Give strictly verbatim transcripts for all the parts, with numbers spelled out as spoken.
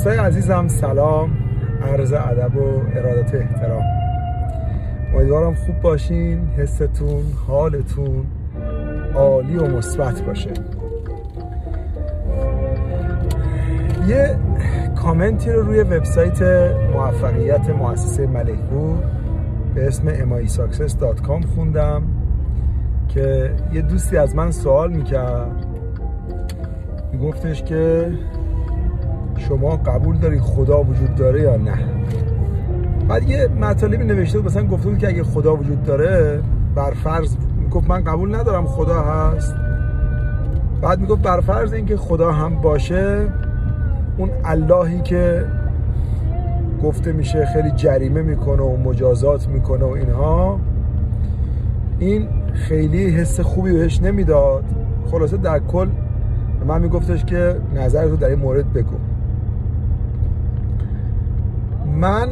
دوستای عزیزم سلام، عرض ادب و ارادت احترام. امیدوارم خوب باشین، حستون، حالتون عالی و مثبت باشه. یه کامنتی رو روی وبسایت موفقیت مؤسسه ملک پور به اسم ام آی ساکسس دات کام خوندم که یه دوستی از من سوال میکرد، میگفتش که شما قبول داری خدا وجود داره یا نه؟ بعد یه مطالبی نوشته بود، مثلا گفته بود که اگه خدا وجود داره، برفرض میگفت من قبول ندارم خدا هست. بعد میگفت برفرض این که خدا هم باشه، اون اللهی که گفته میشه خیلی جریمه میکنه و مجازات میکنه و اینها، این خیلی حس خوبی بهش نمیداد. خلاصه در کل من میگفتش که نظرتو در این مورد بگو. من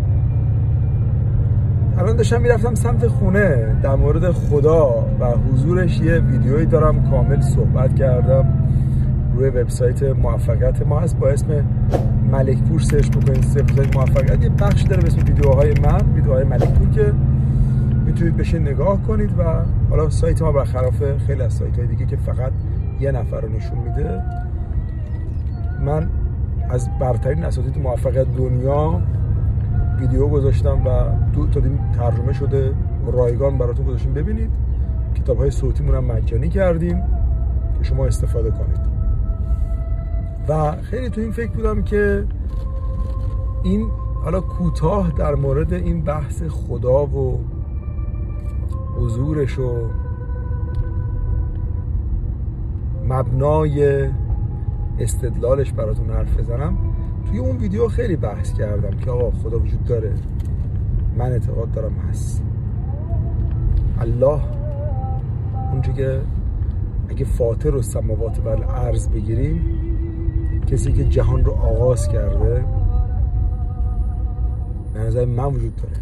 الان داشتم میرفتم سمت خونه، در مورد خدا و حضورش یه ویدیویی دارم کامل صحبت کردم روی وبسایت موفقیت ما هست، با اسم ملک پور سرچ بکنید. وبسایت موفقیت یه بخش داره به اسم ویدیوهای من، ویدیوهای ملک پور، که میتونید بشین نگاه کنید. و حالا سایت ما برخلاف خیلی از سایت‌های دیگه که فقط یه نفر رو نشون میده، من از برترین اساتید موفقیت دنیا ویدیو گذاشتم و دو تا دیم ترجمه شده رایگان براتون گذاشتیم ببینید. کتاب‌های صوتیمون هم مجانی کردیم که شما استفاده کنید. و خیلی تو این فکر بودم که این حالا کوتاه در مورد این بحث خدا و حضورش و مبنای استدلالش براتون حرف بزنم. توی اون ویدیو خیلی بحث کردم که آقا خدا وجود داره، من اعتقاد دارم هست. الله اونجا که اگه فاطر السماوات و الارض بگیریم، کسی که جهان رو آغاز کرده، به نظر من وجود داره.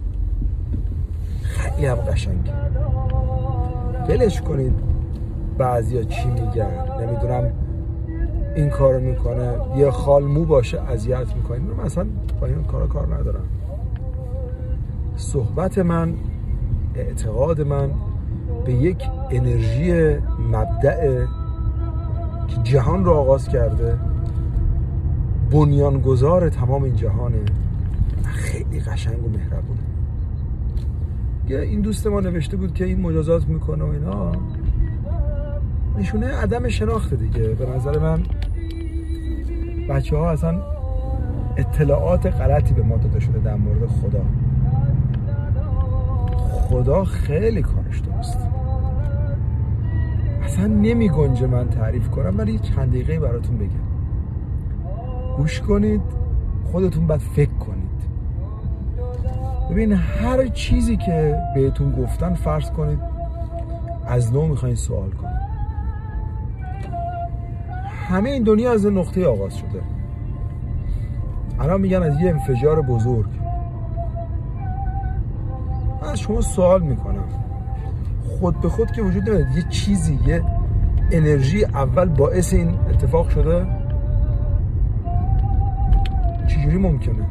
خیلی هم قشنگه. بلش کنید بعضیا چی میگن، نمیدونم این کارو میکنه، یه خال مو باشه اذیت میکنه. من مثلا با این کارا کار ندارم. صحبت من، اعتقاد من به یک انرژی مبدأ که جهان رو آغاز کرده، بنیانگذار تمام این جهانه، خیلی قشنگ و مهربونه. یه این دوست ما نوشته بود که این مجازات میکنه و اینا، نشونه عدم شناخته دیگه. به نظر من بچه ها اصلا اطلاعات غلطی به ما داده شده در مورد خدا. خدا خیلی کارش درست، اصلا نمی گنجه من تعریف کنم، ولی چند دقیقه براتون بگم، گوش کنید، خودتون بعد فکر کنید. ببین هر چیزی که بهتون گفتن فرض کنید از نو میخواین سوال کنید. همه این دنیا از نقطه آغاز شده. الان میگن از یه انفجار بزرگ. من از شما سوال میکنم، خود به خود که وجود نداره، یه چیزی، یه انرژی اول باعث این اتفاق شده؟ چجوری ممکنه؟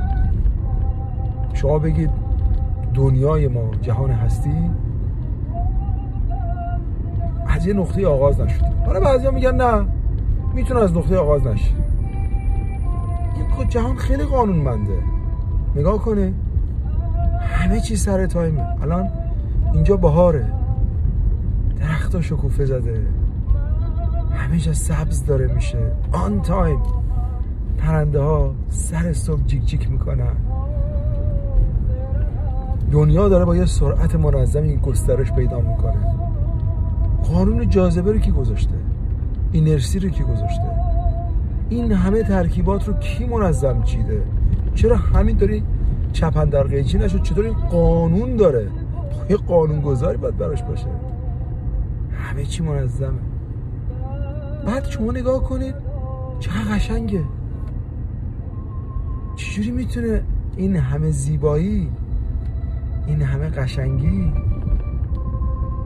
شما بگید دنیای ما، جهان هستی از یه نقطه آغاز نشده. حالا بعضیا میگن نه، میتونه از نقطه آغاز نشه. این جهان خیلی قانونمنده. نگاه کنه، همه چی سر تایمه. الان اینجا بهاره، درختا شکوفه زده، همه جا سبز داره میشه، آن تایم. پرنده ها سر صبح جیک جیک میکنن. دنیا داره با یه سرعت منظمی گسترش پیدا میکنه. قانون جاذبه رو کی گذاشته؟ اینرسی رو کی گذاشته؟ این همه ترکیبات رو کی منظم چیده؟ چرا همین داری چپندر قیچی نشد؟ چطور این قانون داره؟ یه قانون گذاری باید براش باشه. همه چی منظمه. بعد شما نگاه کنید چقدر قشنگه. چجوری میتونه این همه زیبایی، این همه قشنگی،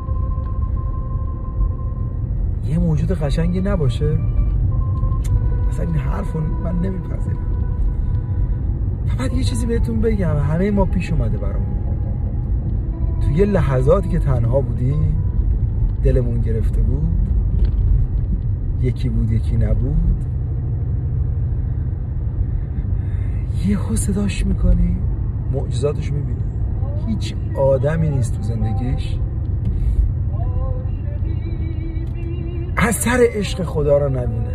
یه موجود قشنگی نباشه؟ اصلا این حرف من نمیپذیرم. فقط یه چیزی بهتون بگم، همه ما پیش اومده برامون، تو یه لحظاتی که تنها بودیم، دلمون گرفته بود، یکی بود یکی نبود، یه خود صداش میکنی، معجزاتش میبینی. هیچ آدمی نیست تو زندگیش اثر عشق خدا رو نبینه.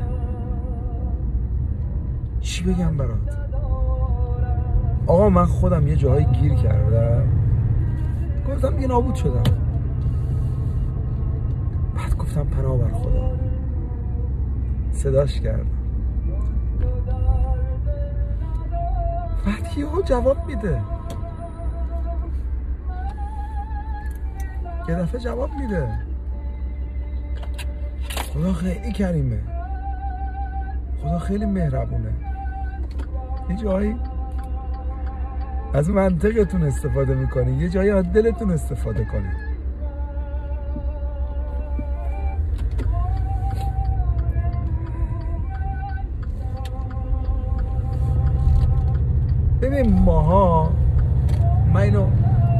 چی بگم برات؟ آقا من خودم یه جاهای گیر کردم، گفتم یه نابود شدم، بعد گفتم پناه بر خدا، صداش کردم، بعد یهو جواب میده، یه دفعه جواب میده. خدا خیلی کریمه، خدا خیلی مهربونه. یه جایی از منطقتون استفاده میکنی، یه جایی از دلتون استفاده کنی. ببین ماها، من اینو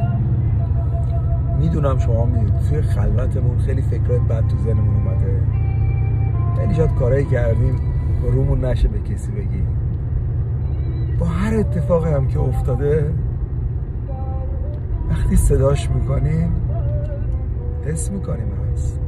میدونم شما میدونید، توی خلوتمون خیلی فکرهای بد تو ذهنمون اومده، خیلی شاید کارایی کردیم رومون نشه به کسی بگی. با هر اتفاقی هم که افتاده، وقتی صداش میکنیم حس میکنیم هست.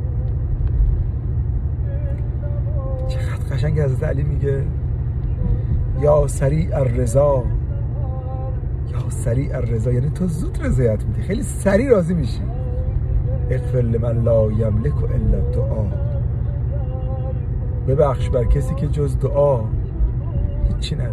چقدر قشنگ حضرت علی میگه یا سریع الرضا، یا سریع الرضا، یعنی تو زود رضایت میدی، خیلی سریع راضی میشی. اغفر لمن لا یملک الا الدعا، ببخش بر کسی که جز دعا هیچی نداره.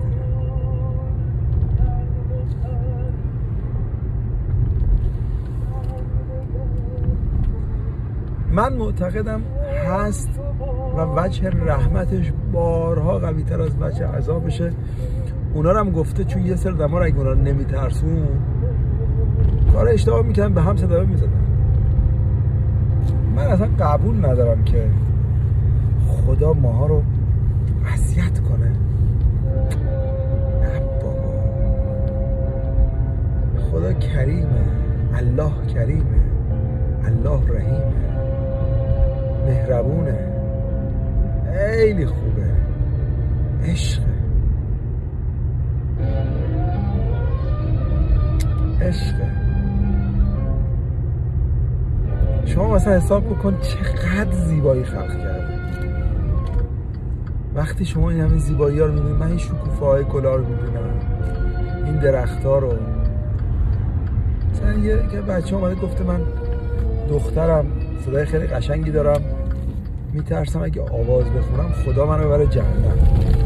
من معتقدم هست و وجه رحمتش بارها قوی تر از وجه عذابشه. اونا رو هم گفته چون یه سر دمار اگه اونا رو نمیترسون کار اشتباه میکنن، به هم صدا میزدن. من اصلا قبول ندارم که خدا ماها رو اذیت کنه. نه بابا، خدا کریمه، الله کریمه، الله رحیمه، مهربونه، خیلی خوبه، عشقه، عشقه. شما مثلا حساب بکن چقدر زیبایی خلق کرده. وقتی شما این همه زیبایی ها رو میبینید، من این شکوفه های کلاه رو میبینم، این درخت ها رو. مثلا یه بچه اومده گفته من دخترم صدای خیلی قشنگی دارم، میترسم اگه آواز بخونم خدا منو ببره جهنم.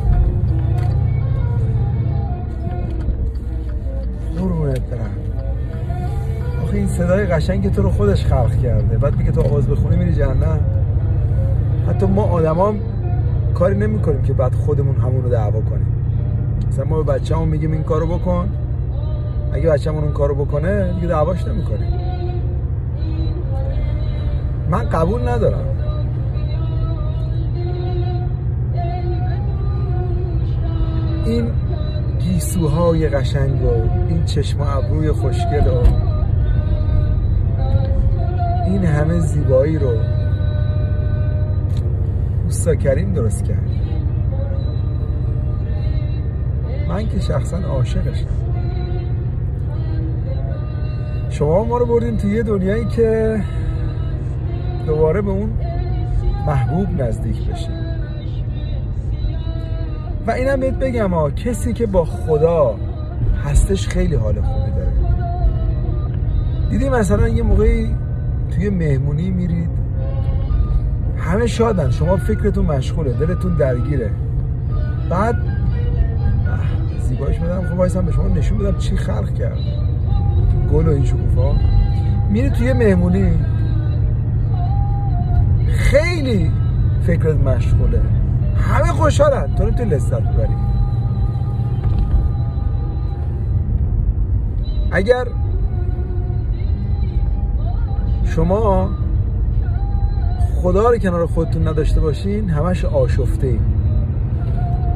قربونت برم، آخه این صدای قشنگ تو رو خودش خلق کرده، بعد میگه تو آواز بخونی میری جهنم. حتی ما آدما کاری نمی کنیم که بعد خودمون همون رو دعوا کنیم. مثلا ما به بچه‌مون میگیم این کارو بکن، اگه بچه‌مون اون کارو بکنه دیگه دعواش نمی‌کنیم. من قبول ندارم این گیسوهای قشنگ و این چشم و ابروی خوشگل و این همه زیبایی رو اوستا کریم درست کرد. من که شخصا عاشقشم. شما ما رو بردین تو یه دنیایی که دوباره به اون محبوب نزدیک بشیم. و اینم بهت بگم ها، کسی که با خدا هستش خیلی حال خوبی داره. دیدی مثلا یه موقعی توی مهمونی میرید، همه شادن، شما فکرتون مشغوله، دلتون درگیره، بعد زیبایش بدم خب وایسم به شما نشون بدم چی خلق کرد، گل و این شکوفا. میری توی مهمونی خیلی فکرت مشغوله، همه خوشحالن، تو نمیتونی لذت ببری. اگر شما خدا رو کنار خودتون نداشته باشین، همش آشفته این.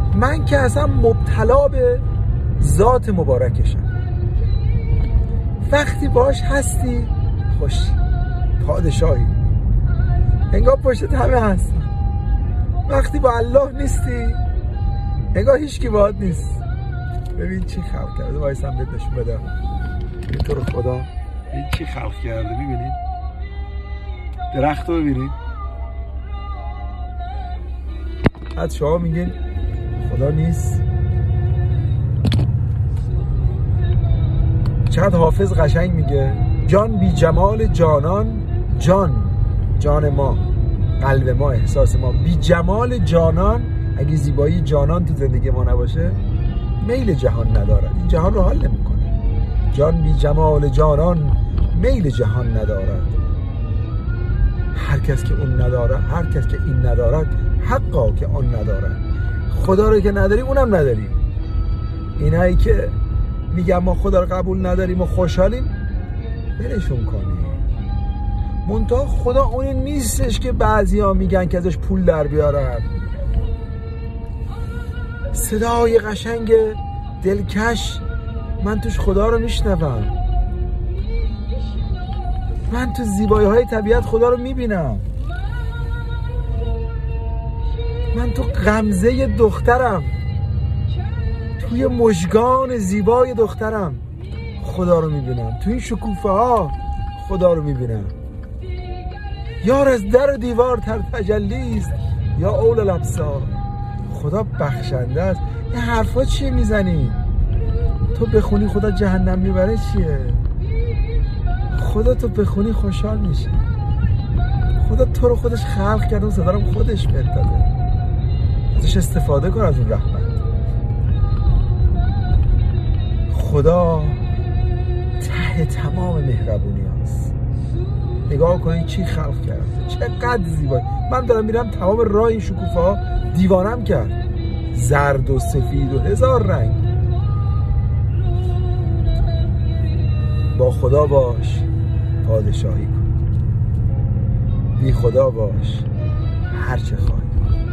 من که اصلا مبتلا به ذات مبارکشم. وقتی باش هستی خوشی، پادشاهی، انگار پشتت همه هست. وقتی با الله نیستی انگار هیچ کی باهات نیست. ببین چی خلق کرده، وایسم بهت نشون بدم. این تو رو خدا این چی خلق کرده. ببینید درخت رو ببینید. بعد شما میگین خدا نیست. چقدر حافظ قشنگ میگه جان بی جمال جانان، جان جان ما، قلب ما، احساس ما بی جمال جانان. اگه زیبایی جانان تو زندگی ما نباشه میل جهان ندارد. این جهان رو حل نمیکنه. جان بی جمال جانان میل جهان ندارد. هر کس که اون نداره، هر کس که این ندارد حقا که اون ندارد. خدا رو که نداری اونم نداری. اینایی که میگم ما خدا رو قبول نداریم و خوشحالیم بلشون کنیم. منتها خدا اونی نیستش که بعضیا میگن که ازش پول در بیارن. صدای قشنگ دلکش من توش خدا رو میشنوم. من تو زیبایی های طبیعت خدا رو میبینم. من تو غمزه دخترم، توی مژگان زیبای دخترم خدا رو میبینم. توی این شکوفه ها خدا رو میبینم. یار از در دیوار تر تجلیست یا اول الابصار. خدا بخشنده است. این حرفا چیه میزنی؟ تو بخونی خدا جهنم میبره چیه؟ خدا تو بخونی خوشحال میشه. خدا تو رو خودش خلق کرده و صدا رو خودش بهت داده. ازش استفاده کن از اون رحمت. خدا ته تمام مهربونی هست. نگاه کنید چی خلق کرده، چقدر زیبایی. من دارم میرم تمام راه این شکوفه ها دیوانم کرد. زرد و سفید و هزار رنگ. با خدا باش پادشاهی کن، بی خدا باش هر چه خواهی.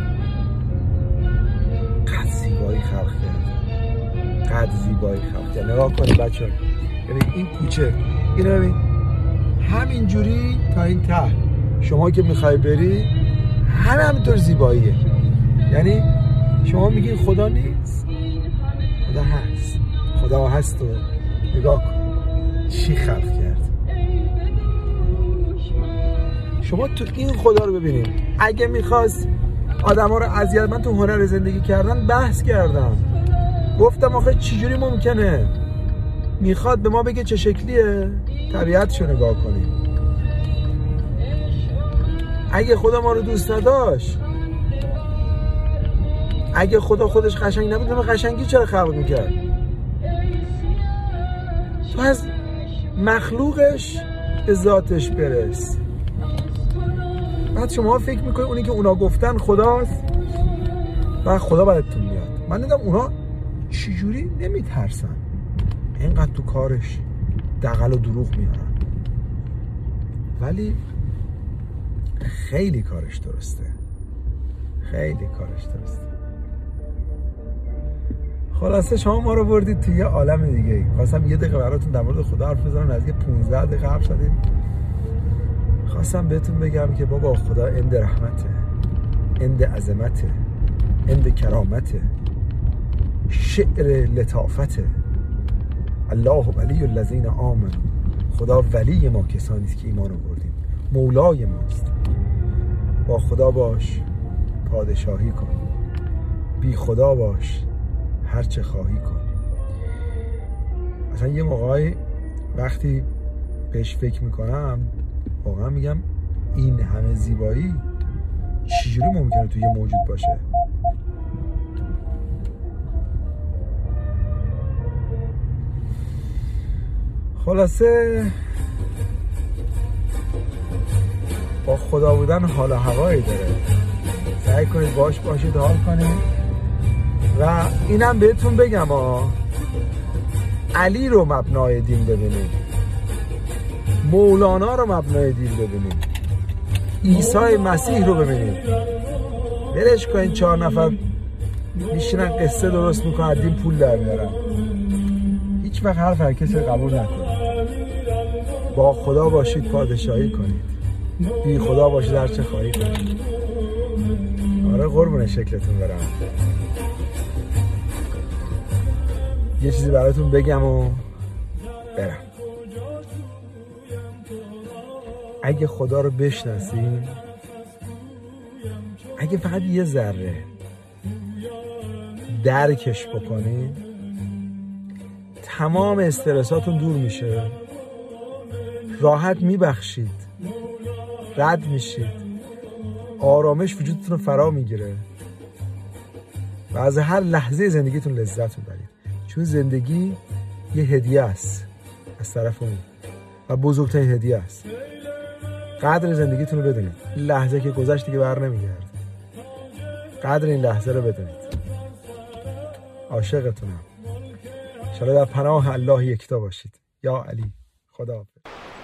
قد زیبایی خلق کرده، قد زیبایی خلق کرده. نگاه کنید بچه ها، ببین این کوچه، اینو ببین همین جوری تا این ته. شما که میخوای بری همه همینطور زیباییه. یعنی شما میگین خدا نیست، خدا هست. خدا هست و نگاه کن چی خلق کرد. شما تو این خدا رو ببینید. اگه میخواست آدم ها رو اذیت، من تو هنر زندگی کردن بحث کردم، گفتم آخه چجوری ممکنه میخواد به ما بگه چه شکلیه؟ طبیعتشو نگاه کنیم. اگه خدا ما رو دوست نداشت، اگه خدا خودش قشنگ نبود، به قشنگی چرا خلق میکرد؟ تو از مخلوقش به ذاتش برس. بعد شما فکر میکنید اونی که اونا گفتن خداست و خدا براتون میاد. من دیدم اونا چجوری نمیترسن، اینقدر تو کارش دغل و دروغ میارن، ولی خیلی کارش درسته، خیلی کارش درسته. خلاصه شما ما رو بردید توی یه عالم دیگه ای. خواستم یه دقیقه براتون در مورد خدا حرف بزنم، نزدیک پونزده دقیقه حرف زدیم. خواستم بهتون بگم که بابا خدا اند رحمته، اند عظمته، اند کرامته، شعر لطافته. الله ولی الذین آمنوا. خدا ولی ما کسانی است که ایمان آوردیم، مولای ماست. با خدا باش پادشاهی کن، بی خدا باش هر چه خواهی کن. مثلا یه موقعی وقتی بهش فکر میکنم واقعا میگم این همه زیبایی چجوری ممکنه توی یه موجود باشه؟ خلاصه با خدا بودن حال و هوایی داره. سعی کنید باش باشید، حال کنید. و اینم بهتون بگم ها، علی رو مبنای دین ببینید، مولانا رو مبنای دین ببینید، عیسی مسیح رو ببینید. برش کنید چهار نفر میشینن قصه درست میکنن، دین پول در میارن. هیچ وقت حرف هر کسی قبول نکنید. با خدا باشید پادشاهی کنید، بی خدا باشید هر چه خواهی کنید. آره قربون شکلتون برم. یه چیزی براتون بگم و برم. اگه خدا رو بشناسین، اگه فقط یه ذره درکش بکنین، تمام استرساتون دور میشه، راحت میبخشید، رد میشید، آرامش وجودتون رو فرا میگیره و از هر لحظه زندگیتون لذت میبرید. چون زندگی یه هدیه است از طرف اون و بزرگترین هدیه است. قدر زندگیتون رو بدونید. لحظه که گذشت دیگه بر نمیگرده. قدر این لحظه رو بدونید. عاشقتونم. انشالله در پناه الله یکتا باشید. یا علی. خدا حافظ.